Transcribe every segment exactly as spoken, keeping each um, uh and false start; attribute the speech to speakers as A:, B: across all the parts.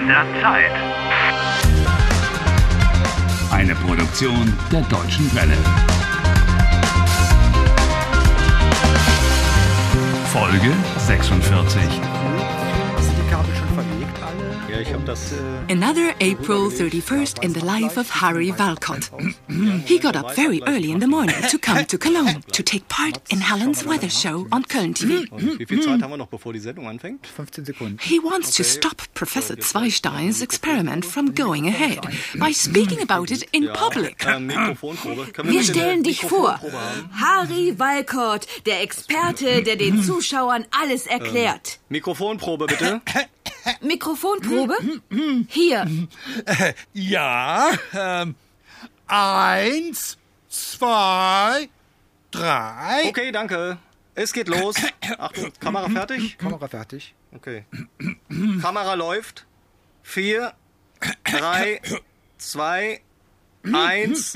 A: der Zeit.
B: Eine Produktion der Deutschen Welle. Folge sechsundvierzig.
C: Sind die Kabel schon verlegt alle?
D: Ja, ich hab das... Äh
E: Another April thirty-first in the life of Harry Walcott. He got up very early in the morning to come to Cologne to take part in Helen's weather show on Köln T V.
D: Und wie viel Zeit haben wir noch, bevor die Sendung anfängt?
C: fünfzehn Sekunden.
E: He wants to stop Professor Zweistein's experiment from going ahead by speaking about it in public.
D: Ähm, Mikrofonprobe. Können
F: Wir
D: bitte eine
F: stellen dich vor.
D: Mikrofonprobe haben?
F: Harry Walcott, der Experte, der den Zuschauern alles erklärt.
D: Mikrofonprobe, bitte.
F: Mikrofonprobe? Hier.
C: Ja, ähm, eins, zwei, drei.
D: Okay, danke. Es geht los. Achtung, Kamera fertig?
C: Kamera fertig.
D: Okay. Kamera läuft. Vier, drei, zwei, eins.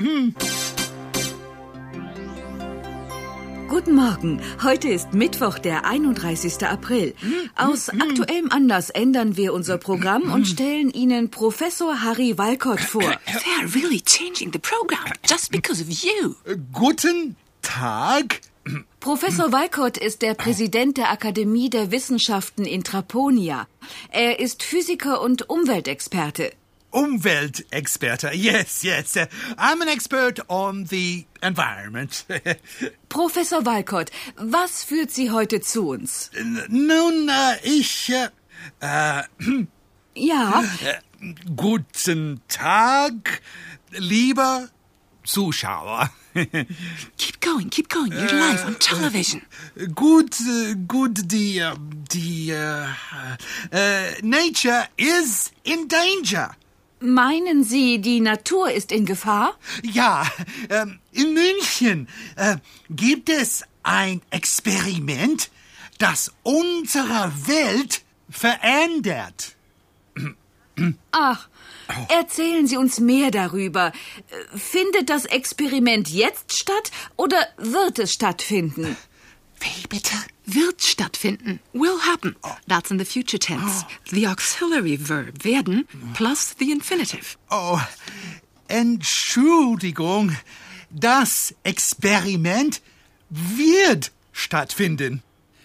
F: Guten Morgen. Heute ist Mittwoch, der einunddreißigster April. Aus aktuellem Anlass ändern wir unser Programm und stellen Ihnen Professor Harry Walcott vor.
E: They're really changing the program just because of you.
C: Guten Tag.
F: Professor Walcott ist der Präsident der Akademie der Wissenschaften in Traponia. Er ist Physiker und Umweltexperte.
C: Umweltexperte. Yes, yes. I'm an expert on the environment.
F: Professor Walcott, was führt Sie heute zu uns?
C: Nun, äh, ich... Äh, äh,
F: Ja,
C: äh, guten Tag, lieber Zuschauer.
E: Keep going, keep going. You're live on television.
C: Gut, äh, gut, die, äh, die, äh, äh, Nature is in danger.
F: meinen Sie, die Natur ist in Gefahr?
C: Ja, ähm, in München äh, gibt es ein Experiment, das unsere Welt verändert.
F: Ach, erzählen Sie uns mehr darüber. Findet das Experiment jetzt statt oder wird es stattfinden?
C: Wie bitte?
E: Wird stattfinden. Will happen. That's in the future tense. The auxiliary verb werden plus the infinitive.
C: Oh, Entschuldigung, das Experiment wird stattfinden.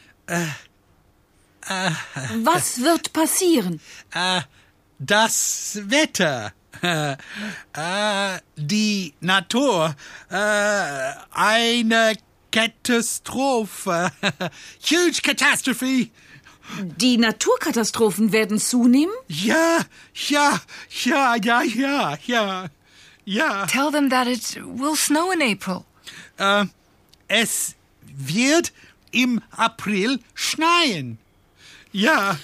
F: Was wird passieren?
C: Äh, das Wetter, äh, äh, die Natur, äh, eine Katastrophe, huge catastrophe.
F: Die Naturkatastrophen werden zunehmen?
C: Ja, ja, ja, ja, ja, ja, ja.
E: Tell them that it will snow in April.
C: Äh, es wird im April schneien. Ja.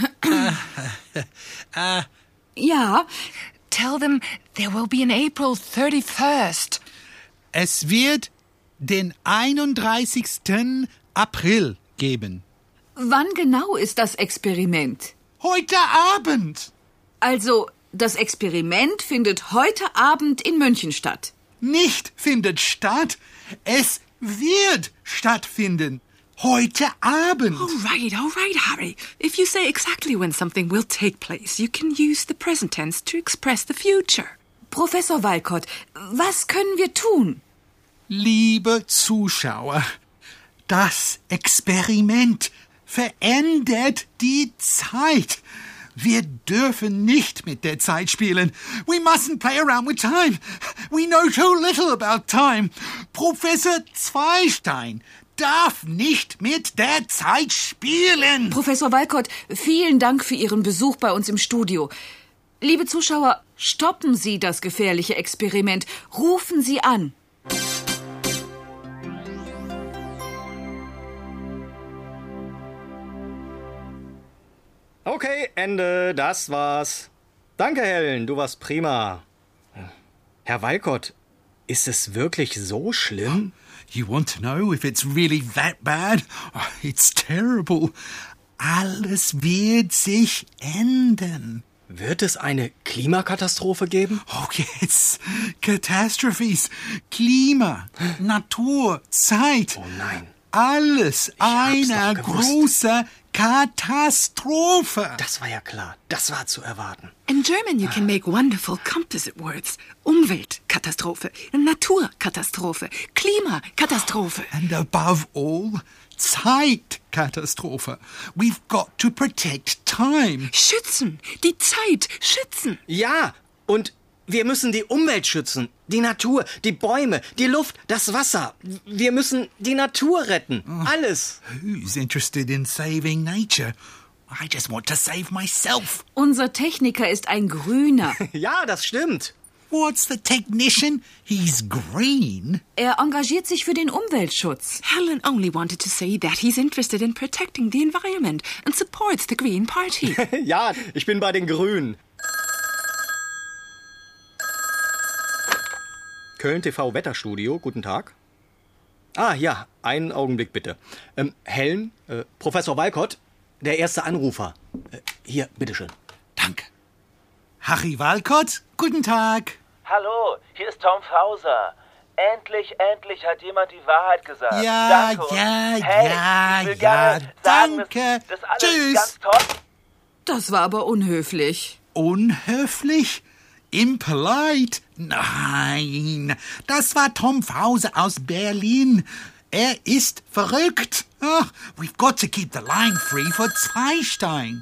F: Ja,
E: Tell them there will be an April thirty-first.
C: Es wird den einunddreißigsten April geben.
F: wann genau ist das Experiment?
C: Heute Abend.
F: Also, das Experiment findet heute Abend in München statt.
C: Nicht findet statt. Es wird stattfinden. Heute Abend.
E: All right, all right, Harry. If you say exactly when something will take place, you can use the present tense to express the future.
F: Professor Walcott, was können wir tun?
C: Liebe Zuschauer, das Experiment verändert die Zeit. Wir dürfen nicht mit der Zeit spielen. We mustn't play around with time. We know too little about time. Professor Zweistein darf nicht mit der Zeit spielen.
F: Professor Walcott, vielen Dank für Ihren Besuch bei uns im Studio. Liebe Zuschauer, stoppen Sie das gefährliche Experiment. Rufen Sie an.
D: Okay, Ende. Das war's. Danke, Helen. Du warst prima. Herr Walcott, ist es wirklich so schlimm?
C: You want to know if it's really that bad? Oh, it's terrible. Alles wird sich ändern.
D: Wird es eine Klimakatastrophe geben?
C: Oh yes, Catastrophes, Klima, Natur, Zeit.
D: Oh nein.
C: alles eine
D: doch gewusst.
C: große Katastrophe.
D: Das war ja klar. Das war zu erwarten.
E: In German, you can make wonderful composite words. Umweltkatastrophe, Naturkatastrophe, Klimakatastrophe.
C: And above all, Zeitkatastrophe. We've got to protect time.
E: Schützen, die Zeit schützen.
D: Ja, und wir müssen die Umwelt schützen. Die Natur, die Bäume, die Luft, das Wasser. Wir müssen die Natur retten. Alles.
C: Who's interested in saving nature? I just want to save myself.
F: Unser Techniker ist ein Grüner.
D: Ja, das stimmt.
C: What's the technician? He's green.
F: Er engagiert sich für den Umweltschutz.
E: Helen only wanted to say that he's interested in protecting the environment and supports the Green Party.
D: Ja, ich bin bei den Grünen. Köln T V Wetterstudio, guten Tag. Ah, ja, einen Augenblick bitte. Ähm, Helen, äh, Professor Walcott, der erste Anrufer. Äh, hier, bitteschön.
C: Danke. Harry Walcott, guten Tag.
A: Hallo, hier ist Tom Fauser. Endlich, endlich hat jemand die Wahrheit gesagt.
C: Ja,
A: danke und
C: ja,
A: hey,
C: ja,
A: ich will
C: ja,
A: gerne sagen,
C: danke.
A: Das, das alles
C: Tschüss.
A: ganz toll.
F: Das war aber unhöflich.
C: Unhöflich? Impolite? Nein, das war Tom Fauser aus Berlin. Er ist verrückt. Oh, we've got to keep the line free for Zweistein.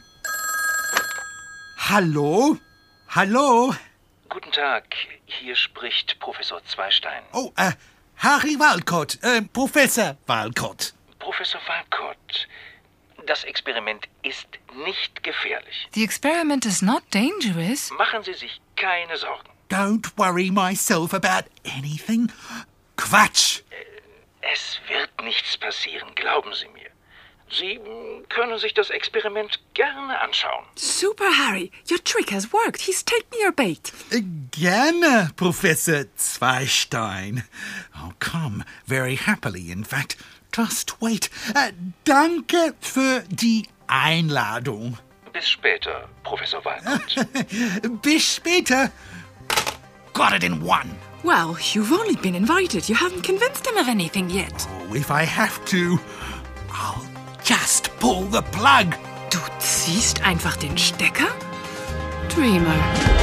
C: Hallo? Hallo?
A: Guten Tag, hier spricht Professor Zweistein.
C: Oh, äh, Harry Walcott, äh, Professor Walcott.
A: Professor Walcott, das Experiment ist nicht gefährlich.
E: The experiment is not dangerous.
A: Machen Sie sich keine Sorgen.
C: Don't worry myself about anything. Quatsch.
A: Es wird nichts passieren, glauben Sie mir. Sie mm, können sich das Experiment gerne anschauen.
E: Super, Harry. Your trick has worked. He's taken your bait.
C: Äh, Gerne, Professor Zweistein. Oh, come, very happily, in fact. Just wait. Äh, danke für die Einladung.
A: Bis später, Professor Walcott.
C: Bis später. Got it in one.
E: Well, you've only been invited. You haven't convinced him of anything yet.
C: Oh, if I have to, I'll just pull the plug.
E: Du ziehst einfach den Stecker? Dreamer.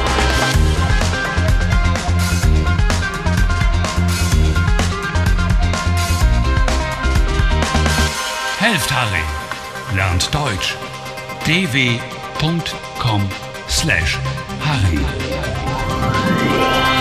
B: Helft Harry. Lernt Deutsch. d w punkt com slash Harry.